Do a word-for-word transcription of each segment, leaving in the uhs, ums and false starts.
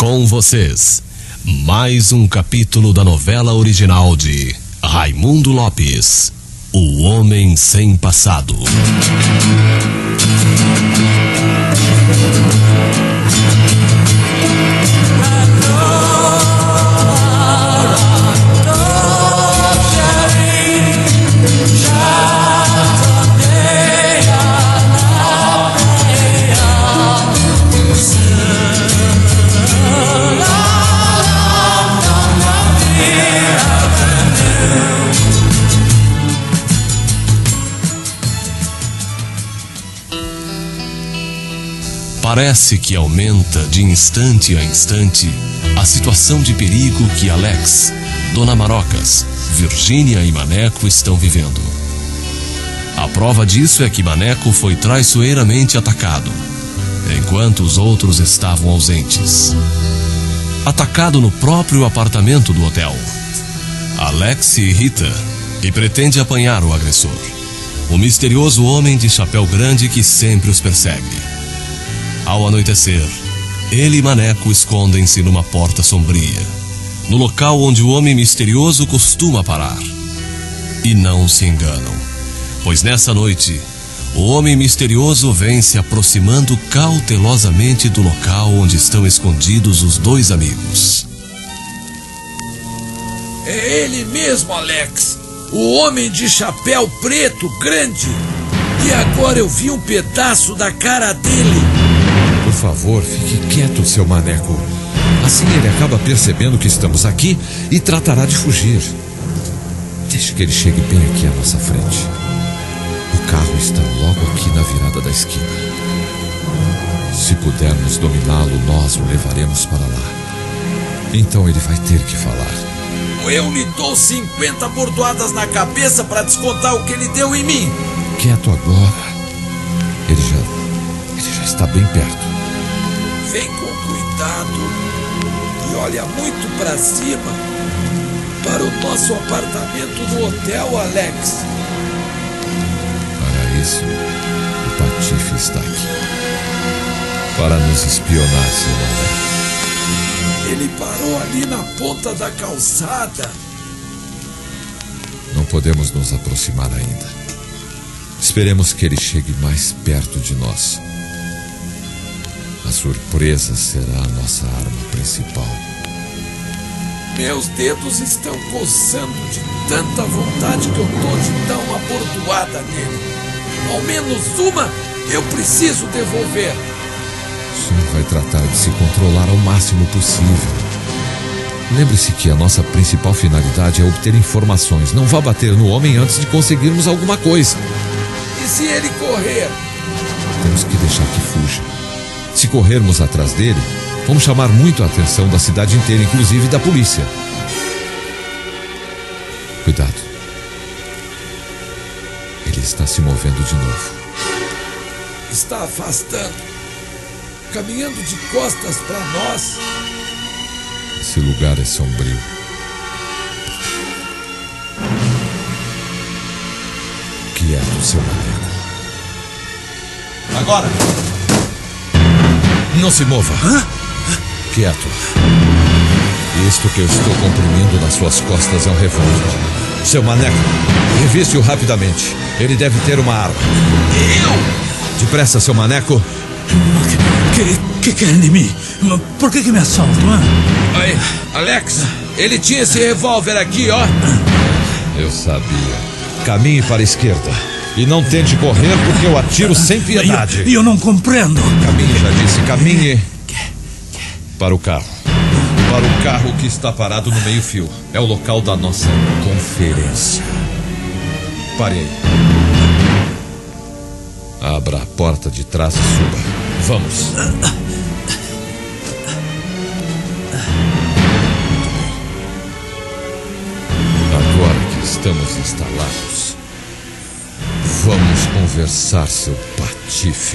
Com vocês, mais um capítulo da novela original de Raimundo Lopes, O Homem Sem Passado. Parece que aumenta de instante a instante a situação de perigo que Alex, Dona Marocas, Virgínia e Maneco estão vivendo. A prova disso é que Maneco foi traiçoeiramente atacado, enquanto os outros estavam ausentes. Atacado no próprio apartamento do hotel. Alex se irrita e pretende apanhar o agressor, o misterioso homem de chapéu grande que sempre os persegue. Ao anoitecer, ele e Maneco escondem-se numa porta sombria, no local onde o homem misterioso costuma parar. E não se enganam, pois nessa noite, o homem misterioso vem se aproximando cautelosamente do local onde estão escondidos os dois amigos. É ele mesmo, Alex, o homem de chapéu preto grande. E agora eu vi um pedaço da cara dele. Por favor, fique quieto, seu Maneco. Assim ele acaba percebendo que estamos aqui e tratará de fugir. Deixe que ele chegue bem aqui à nossa frente. O carro está logo aqui na virada da esquina. Se pudermos dominá-lo, nós o levaremos para lá. Então ele vai ter que falar. Eu lhe dou cinquenta bordoadas na cabeça para descontar o que ele deu em mim. Quieto agora. Ele já... ele já está bem perto. Vem com cuidado e olha muito para cima, para o nosso apartamento no hotel, Alex. Para isso, o Patife está aqui. Para nos espionar, seu Alex. Ele parou ali na ponta da calçada. Não podemos nos aproximar ainda. Esperemos que ele chegue mais perto de nós. A surpresa será a nossa arma principal. Meus dedos estão coçando de tanta vontade que eu tô de dar uma bordoada nele. Ao menos uma eu preciso devolver. O senhor vai tratar de se controlar ao máximo possível. Lembre-se que a nossa principal finalidade é obter informações. Não vá bater no homem antes de conseguirmos alguma coisa. E se ele correr? Temos que deixar que fuja. Se corrermos atrás dele, vamos chamar muito a atenção da cidade inteira, inclusive da polícia. Cuidado. Ele está se movendo de novo. Está afastando, caminhando de costas para nós. Esse lugar é sombrio. Quieto, seu Maneco. Agora! Não se mova. Hã? Quieto. Isto que eu estou comprimindo nas suas costas é um revólver. Seu Maneco, reviste-o rapidamente. Ele deve ter uma arma. Eu? Depressa, seu Maneco. O que, que querem de mim? Por que que me assaltam, hein? Aí, Alex, ele tinha esse revólver aqui, ó. Eu sabia. Caminhe para a esquerda. E não tente correr, porque eu atiro sem piedade. E eu, eu não compreendo. Caminhe, já disse, caminhe para o carro. Para o carro que está parado no meio-fio. É o local da nossa conferência. Pare aí. Abra a porta de trás e suba. Vamos. Agora que estamos instalados, vamos conversar, seu Patife.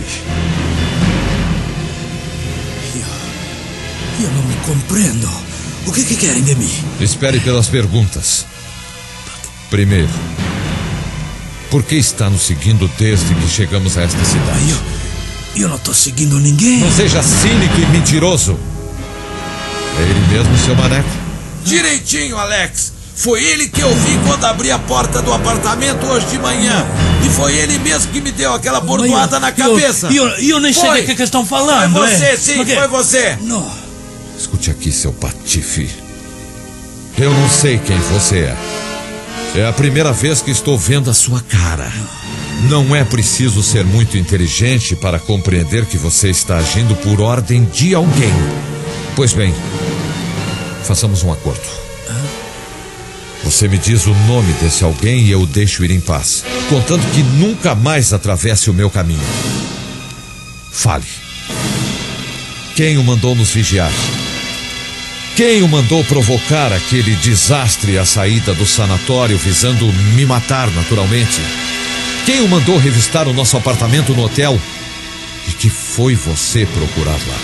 Eu, eu não me compreendo. O que que querem de mim? Espere pelas perguntas. Primeiro, por que está nos seguindo desde que chegamos a esta cidade? Eu, eu não estou seguindo ninguém. Não seja cínico e mentiroso. É ele mesmo, seu maneco? Direitinho, Alex. Foi ele que eu vi quando abri a porta do apartamento hoje de manhã. E foi ele mesmo que me deu aquela bordoada na cabeça. E eu, eu, eu nem sei o que, que estão falando. Foi você, é? sim, Porque... foi você. Não. Escute aqui, seu patife. Eu não sei quem você é. É a primeira vez que estou vendo a sua cara. Não é preciso ser muito inteligente para compreender que você está agindo por ordem de alguém. Pois bem, façamos um acordo. Você me diz o nome desse alguém e eu o deixo ir em paz, contanto que nunca mais atravesse o meu caminho. Fale. Quem o mandou nos vigiar? Quem o mandou provocar aquele desastre à saída do sanatório visando me matar naturalmente? Quem o mandou revistar o nosso apartamento no hotel? E que foi você procurar lá?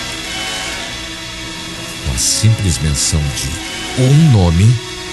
Com a simples menção de um nome,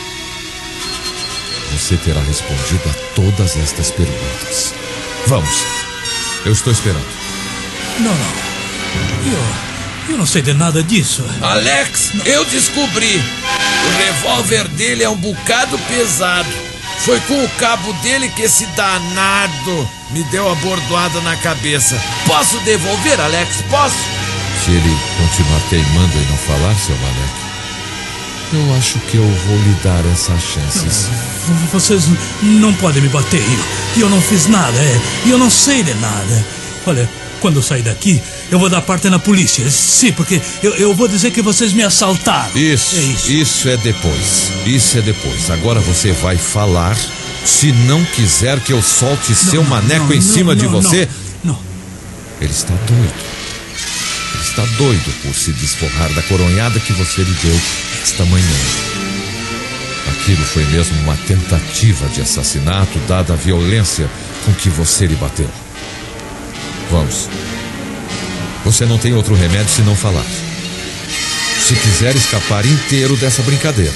você terá respondido a todas estas perguntas. Vamos, eu estou esperando. Não, não. Eu, eu não sei de nada disso. Alex, não. Eu descobri. O revólver dele é um bocado pesado. Foi com o cabo dele que esse danado me deu a bordoada na cabeça. Posso devolver, Alex? Posso? Se ele continuar teimando em não falar, seu Malek, eu acho que eu vou lhe dar essas chances. Não, vocês não podem me bater. Eu, eu não fiz nada, é. Eu não sei de nada. Olha, quando eu sair daqui, eu vou dar parte na polícia. Sim, porque eu, eu vou dizer que vocês me assaltaram. Isso, é isso. Isso é depois. Isso é depois. Agora você vai falar. Se não quiser que eu solte não, seu maneco não, em cima não, de não, você... Não, não. Ele está doido. Ele está doido por se desforrar da coronhada que você lhe deu esta manhã. Aquilo foi mesmo uma tentativa de assassinato, dada a violência com que você lhe bateu. Vamos. Você não tem outro remédio senão falar. Se quiser escapar inteiro dessa brincadeira.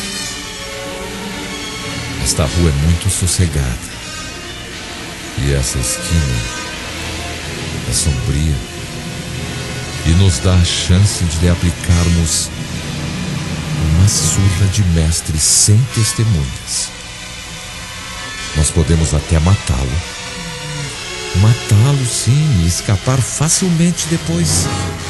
Esta rua é muito sossegada. E essa esquina é sombria. E nos dá a chance de lhe aplicarmos uma surra de mestre sem testemunhas. Nós podemos até matá-lo. Matá-lo, sim, e escapar facilmente depois.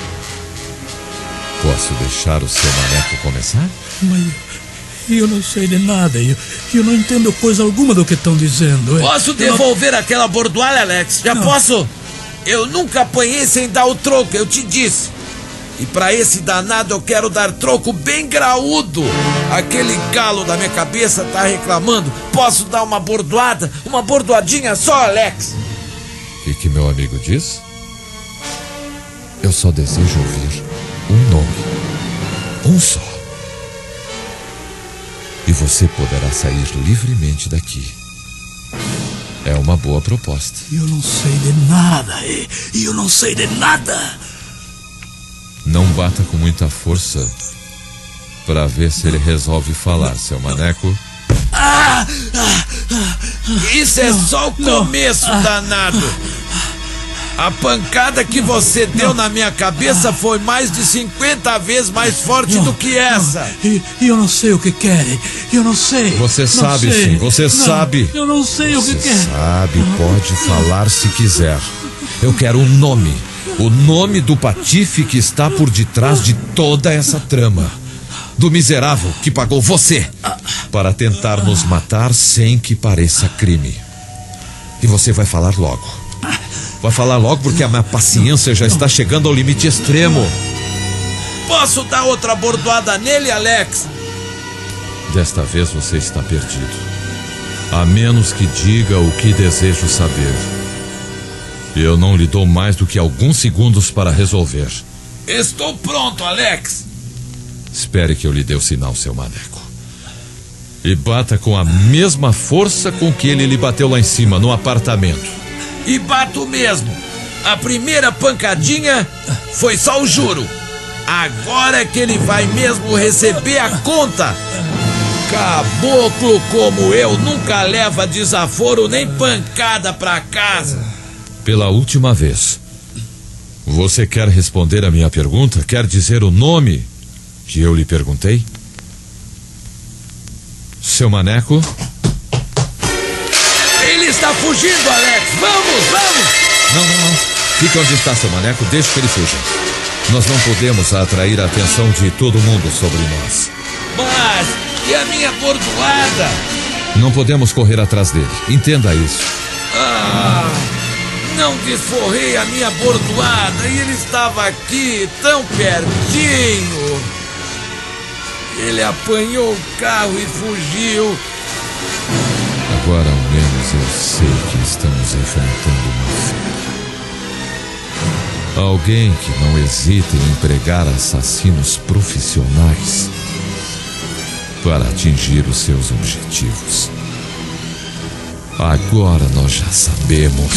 Posso deixar o seu maneco começar? Mas eu não sei de nada. Eu, eu não entendo coisa alguma do que estão dizendo. Posso devolver não... aquela bordoada, Alex? Já não. Posso? Eu nunca apanhei sem dar o troco, eu te disse. E pra esse danado eu quero dar troco bem graúdo. Aquele galo da minha cabeça tá reclamando. Posso dar uma bordoada? Uma bordoadinha só, Alex? O que meu amigo diz? Eu só desejo ouvir um nome. Um só. E você poderá sair livremente daqui. É uma boa proposta. Eu não sei de nada. E eu não sei de nada. Não bata com muita força para ver se ele resolve falar, seu maneco. Ah, ah, ah, Isso é não, só o começo, não, danado. A pancada que você não, deu na minha cabeça foi mais de cinquenta vezes mais forte não, do que essa. E eu não sei o que querem. Eu não sei. Você não sabe sei. sim, você não, sabe. Eu não sei você o que querem. Sabe, pode falar se quiser. Eu quero um nome. O nome do patife que está por detrás de toda essa trama. Do miserável que pagou você para tentar nos matar sem que pareça crime. E você vai falar logo. Vai falar logo porque a minha paciência já está chegando ao limite extremo. Posso dar outra bordoada nele, Alex? Desta vez você está perdido. A menos que diga o que desejo saber. Eu não lhe dou mais do que alguns segundos para resolver. Estou pronto, Alex. Espere que eu lhe dê o sinal, seu maneco. E bata com a mesma força com que ele lhe bateu lá em cima, no apartamento. E bato mesmo. A primeira pancadinha foi só o juro. Agora é que ele vai mesmo receber a conta. Caboclo como eu nunca leva desaforo nem pancada pra casa. Pela última vez. Você quer responder a minha pergunta? Quer dizer o nome Que eu lhe perguntei? Seu maneco? Ele está fugindo, Alex! Vamos, vamos! Não, não, não. Fique onde está seu maneco, deixe que ele fuja. Nós não podemos atrair a atenção de todo mundo sobre nós. Mas, e a minha bordoada? Não podemos correr atrás dele. Entenda isso. Ah, não desforrei a minha bordoada e ele estava aqui, tão pertinho. Ele apanhou o carro e fugiu. Agora ao menos eu sei que estamos enfrentando uma fera. Alguém que não hesita em empregar assassinos profissionais para atingir os seus objetivos. Agora nós já sabemos.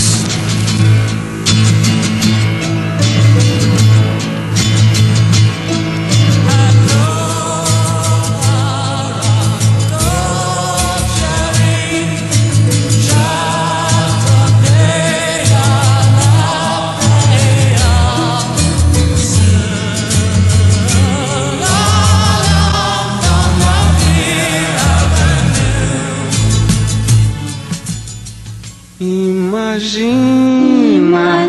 Imagina,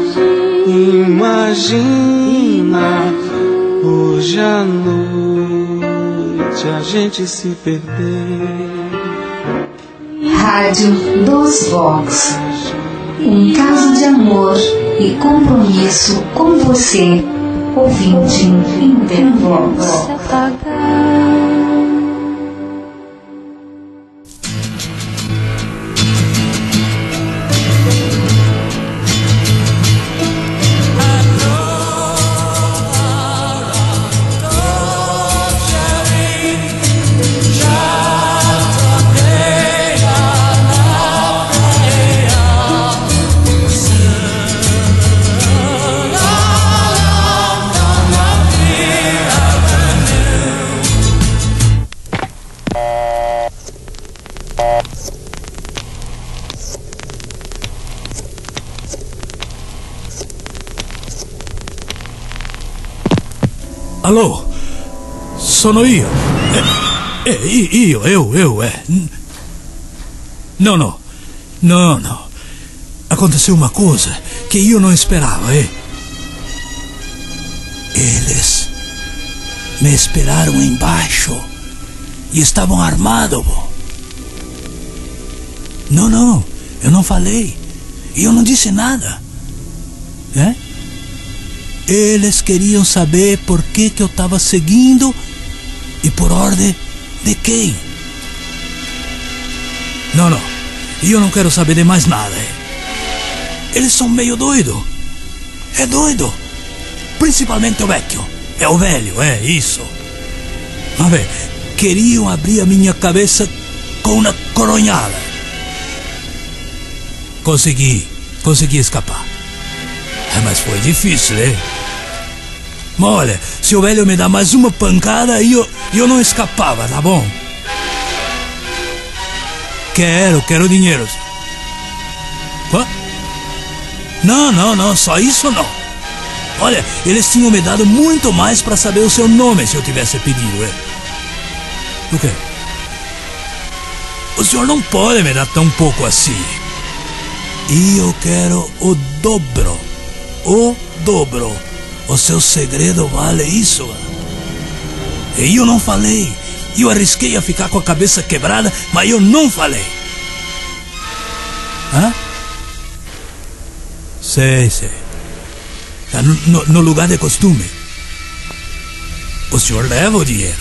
imagina, hoje à noite a gente se perder. Rádio Dos Vox. Um caso de amor e compromisso com você, ouvinte Intervox. Alô? Sono io. Eh, eh, io, eu, eu, é. Não, não. Não, não. Aconteceu uma coisa que eu não esperava, é. Eles me esperaram embaixo e estavam armados, pô. Não, não. Eu não falei. E eu não disse nada. É? Eles queriam saber por que que eu estava seguindo e por ordem de quem. Não, não. Eu não quero saber de mais nada. Eles são meio doidos. É doido. Principalmente o vecchio. É o velho, é isso. A ver, queriam abrir a minha cabeça com uma coronhada. Consegui. Consegui escapar. É, mas foi difícil, né? Mas olha, se o velho me dá mais uma pancada, eu, eu não escapava, tá bom? Quero, quero dinheiro. Quê? Não, não, não, só isso não. Olha, eles tinham me dado muito mais para saber o seu nome se eu tivesse pedido, é? O quê? O senhor não pode me dar tão pouco assim. E eu quero o dobro. O dobro. O seu segredo vale isso? E eu não falei. Eu arrisquei a ficar com a cabeça quebrada, mas eu não falei. Hã? Sei, sei. No, no, no lugar de costume. O senhor leva o dinheiro.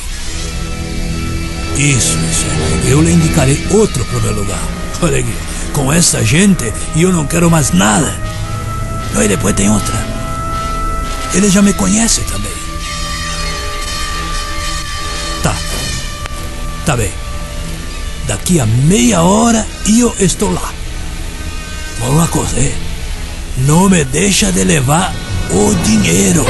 Isso, isso. Eu lhe indicarei outro para o meu lugar. Olha aqui. Com essa gente, eu não quero mais nada. E depois tem outra. Ele já me conhece também. Tá. Tá bem. Daqui a meia hora eu estou lá. Mas uma coisa, é, não me deixa de levar o dinheiro.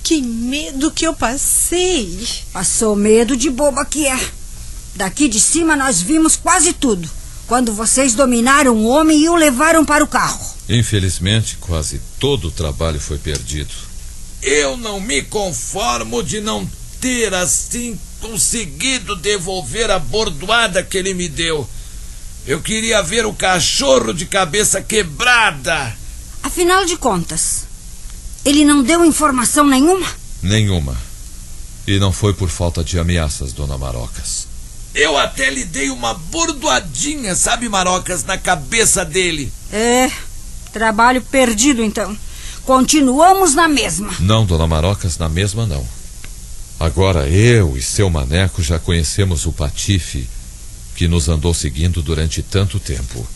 Que medo que eu passei. Passou medo de boba que é. Daqui de cima nós vimos quase tudo. Quando vocês dominaram o homem e o levaram para o carro. Infelizmente, quase todo o trabalho foi perdido. Eu não me conformo de não ter, assim, conseguido devolver a bordoada que ele me deu. Eu queria ver o cachorro de cabeça quebrada. Afinal de contas, ele não deu informação nenhuma? Nenhuma. E não foi por falta de ameaças, dona Marocas. Eu até lhe dei uma bordoadinha, sabe, Marocas, na cabeça dele. É, trabalho perdido então. Continuamos na mesma. Não, dona Marocas, na mesma não. Agora eu e seu maneco já conhecemos o patife que nos andou seguindo durante tanto tempo.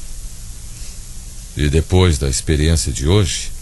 E depois da experiência de hoje,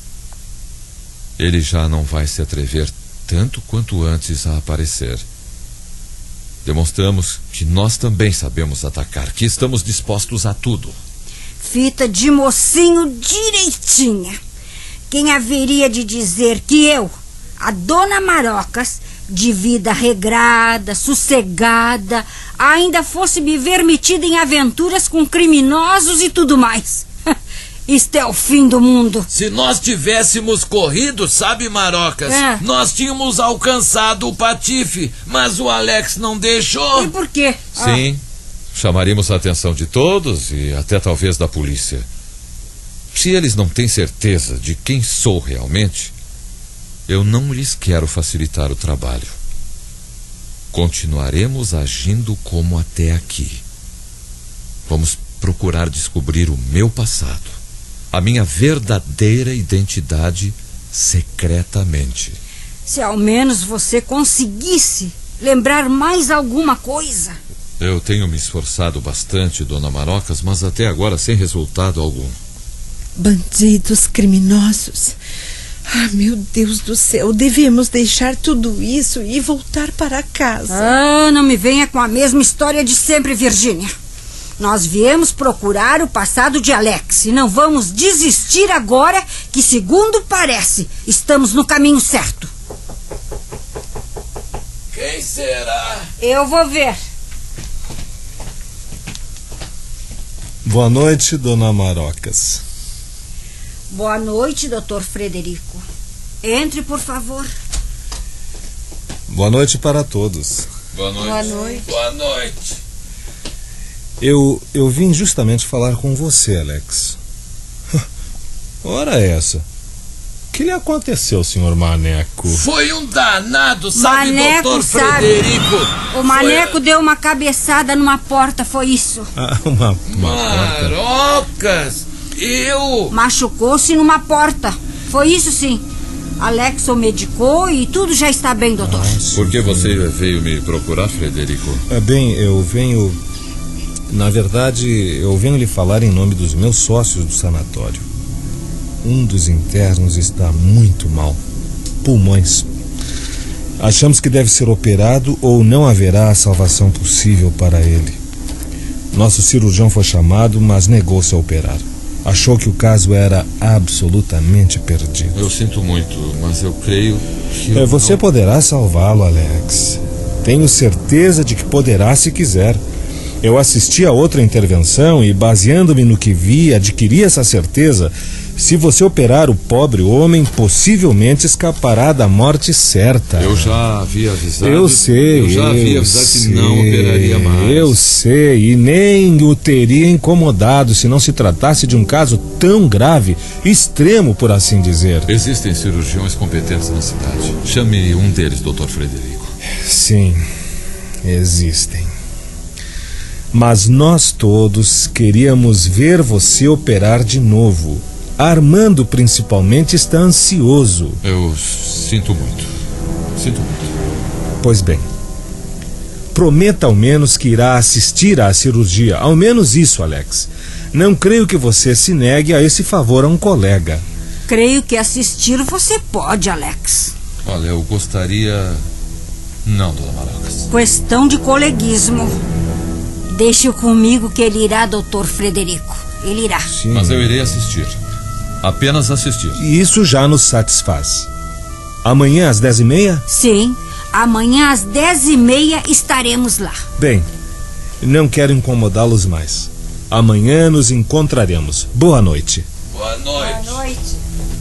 ele já não vai se atrever tanto quanto antes a aparecer. Demonstramos que nós também sabemos atacar, que estamos dispostos a tudo. Fita de mocinho direitinha. Quem haveria de dizer que eu, a dona Marocas, de vida regrada, sossegada, ainda fosse me ver metida em aventuras com criminosos e tudo mais? Isto é o fim do mundo. Se nós tivéssemos corrido, sabe, Marocas, é. nós tínhamos alcançado o patife, mas o Alex não deixou. E por quê? Sim, ah. chamaríamos a atenção de todos e até talvez da polícia. Se eles não têm certeza de quem sou realmente, eu não lhes quero facilitar o trabalho. Continuaremos agindo como até aqui. Vamos procurar descobrir o meu passado, a minha verdadeira identidade, secretamente. Se ao menos você conseguisse lembrar mais alguma coisa. Eu tenho me esforçado bastante, dona Marocas, mas até agora sem resultado algum. Bandidos, criminosos. Ah, meu Deus do céu, devemos deixar tudo isso e voltar para casa. Ah, não me venha com a mesma história de sempre, Virgínia. Nós viemos procurar o passado de Alex e não vamos desistir agora que, segundo parece, estamos no caminho certo. Quem será? Eu vou ver. Boa noite, dona Marocas. Boa noite, doutor Frederico. Entre, por favor. Boa noite para todos. Boa noite. Boa noite. Boa noite. Eu, eu vim justamente falar com você, Alex. Ora essa. O que lhe aconteceu, senhor Maneco? Foi um danado, sabe, Maneco, doutor sabe. Frederico? O Maneco foi... deu uma cabeçada numa porta, foi isso. Ah, uma, uma porta. Marocas, eu... Machucou-se numa porta, foi isso sim. Alex o medicou e tudo já está bem, doutor. Ah, por que você veio me procurar, Frederico? É bem, eu venho... Na verdade, eu venho lhe falar em nome dos meus sócios do sanatório. Um dos internos está muito mal. Pulmões. Achamos que deve ser operado ou não haverá salvação possível para ele. Nosso cirurgião foi chamado, mas negou-se a operar. Achou que o caso era absolutamente perdido. Eu sinto muito, mas eu creio que... É, você não... poderá salvá-lo, Alex. Tenho certeza de que poderá se quiser. Eu assisti a outra intervenção e, baseando-me no que vi, adquiri essa certeza. Se você operar o pobre homem, possivelmente escapará da morte certa. Eu já havia avisado. Eu sei. Eu já havia avisado que não operaria mais. Eu sei, e nem o teria incomodado se não se tratasse de um caso tão grave, extremo, por assim dizer. Existem cirurgiões competentes na cidade. Chame um deles, doutor Frederico. Sim, existem. Mas nós todos queríamos ver você operar de novo. Armando, principalmente, está ansioso. Eu sinto muito. Sinto muito. Pois bem. Prometa ao menos que irá assistir à cirurgia. Ao menos isso, Alex. Não creio que você se negue a esse favor a um colega. Creio que assistir você pode, Alex. Olha, eu gostaria... Não, dona Marocas. Questão de coleguismo. Deixe-o comigo que ele irá, doutor Frederico. Ele irá. Sim. Mas eu irei assistir. Apenas assistir. E isso já nos satisfaz. Amanhã às dez e meia? Sim, amanhã às dez e meia estaremos lá. Bem, não quero incomodá-los mais. Amanhã nos encontraremos. Boa noite. Boa noite. Boa noite.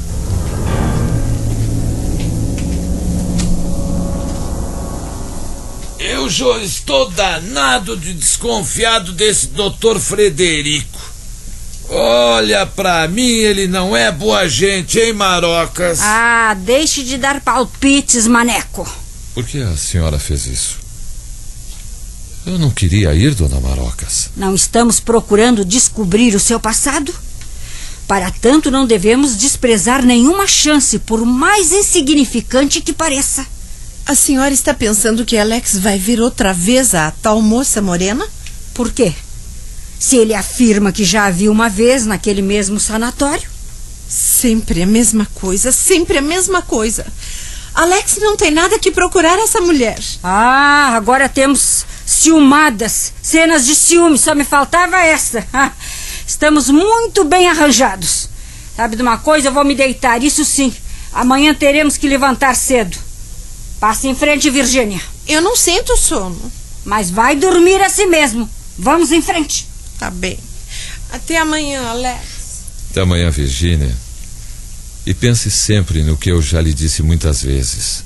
Eu já estou danado de desconfiado desse doutor Frederico. Olha, pra mim ele não é boa gente, hein, Marocas? Ah, deixe de dar palpites, maneco. Por que a senhora fez isso? Eu não queria ir, dona Marocas. Não estamos procurando descobrir o seu passado? Para tanto, não devemos desprezar nenhuma chance, por mais insignificante que pareça. A senhora está pensando que Alex vai vir outra vez a tal moça morena? Por quê? Se ele afirma que já a viu uma vez naquele mesmo sanatório. Sempre a mesma coisa, sempre a mesma coisa. Alex não tem nada que procurar essa mulher. Ah, agora temos ciumadas, cenas de ciúme, só me faltava essa. Estamos muito bem arranjados. Sabe de uma coisa? Eu vou me deitar, isso sim. Amanhã teremos que levantar cedo. Passe em frente, Virgínia. Eu não sinto sono. Mas vai dormir assim mesmo. Vamos em frente. Tá bem. Até amanhã, Alex. Até amanhã, Virgínia. E pense sempre no que eu já lhe disse muitas vezes.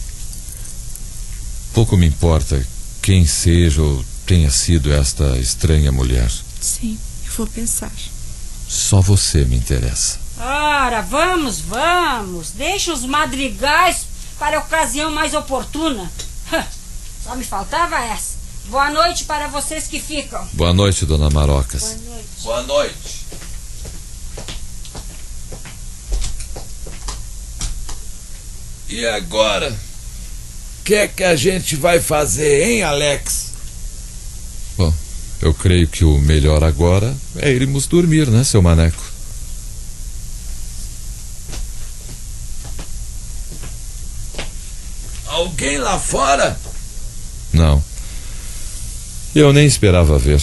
Pouco me importa quem seja ou tenha sido esta estranha mulher. Sim, eu vou pensar. Só você me interessa. Ora, vamos, vamos. Deixa os madrigais para a ocasião mais oportuna. Só me faltava essa. Boa noite para vocês que ficam. Boa noite, dona Marocas. Boa noite. Boa noite. E agora? O que é que a gente vai fazer, hein, Alex? Bom, eu creio que o melhor agora é irmos dormir, né, seu maneco? Alguém lá fora? Não. Eu nem esperava ver.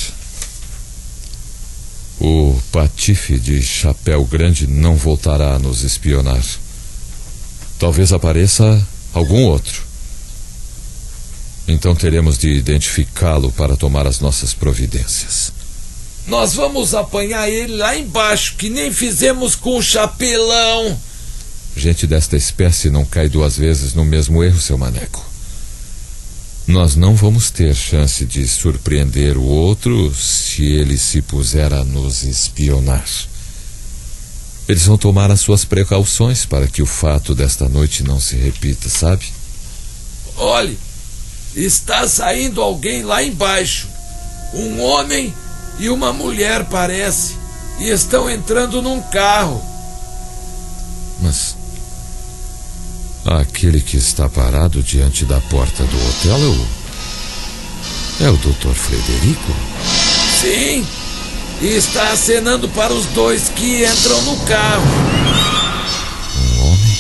O patife de chapéu grande não voltará a nos espionar. Talvez apareça algum outro. Então teremos de identificá-lo para tomar as nossas providências. Nós vamos apanhar ele lá embaixo, que nem fizemos com o chapelão. Gente desta espécie não cai duas vezes no mesmo erro, seu maneco. Nós não vamos ter chance de surpreender o outro se ele se puser a nos espionar. Eles vão tomar as suas precauções para que o fato desta noite não se repita, sabe? Olhe, está saindo alguém lá embaixo. Um homem e uma mulher, parece. E estão entrando num carro. Mas aquele que está parado diante da porta do hotel é o... é o doutor Frederico? Sim, e está acenando para os dois que entram no carro. Um homem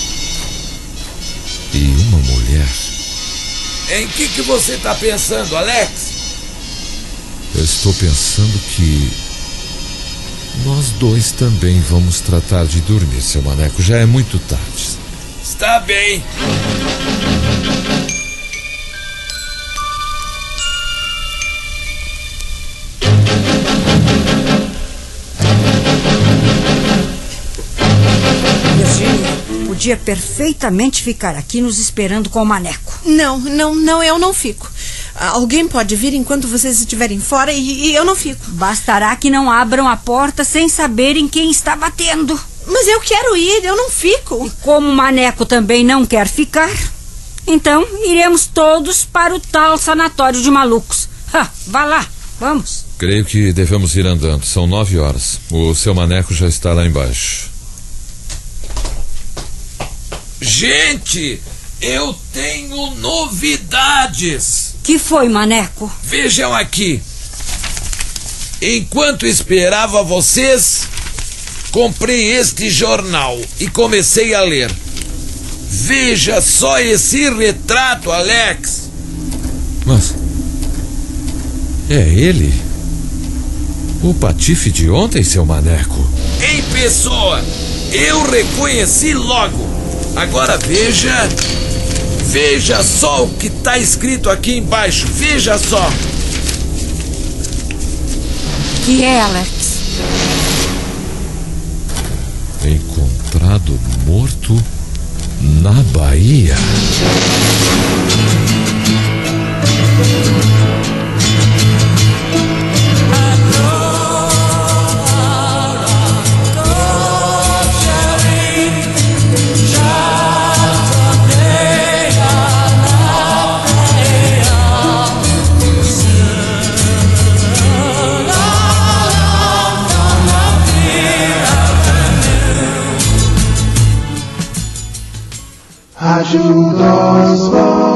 e uma mulher. Em que que você está pensando, Alex? Eu estou pensando que nós dois também vamos tratar de dormir, seu maneco. Já é muito tarde. Está bem. Virgínia, podia perfeitamente ficar aqui nos esperando com o maneco. Não, não, não, eu não fico. Alguém pode vir enquanto vocês estiverem fora e, e eu não fico. Bastará que não abram a porta sem saberem quem está batendo. Mas eu quero ir, eu não fico. E como o maneco também não quer ficar, então iremos todos para o tal sanatório de malucos. Ha, vá lá, vamos. Creio que devemos ir andando. São nove horas. O seu maneco já está lá embaixo. Gente, eu tenho novidades. Que foi, maneco? Vejam aqui. Enquanto esperava vocês, comprei este jornal e comecei a ler. Veja só esse retrato, Alex. Mas é ele? O patife de ontem, seu maneco? Em pessoa, eu reconheci logo. Agora veja, veja só o que está escrito aqui embaixo, veja só. Que é, Alex? Encontrado morto na Bahia. Rádio Dos Vox.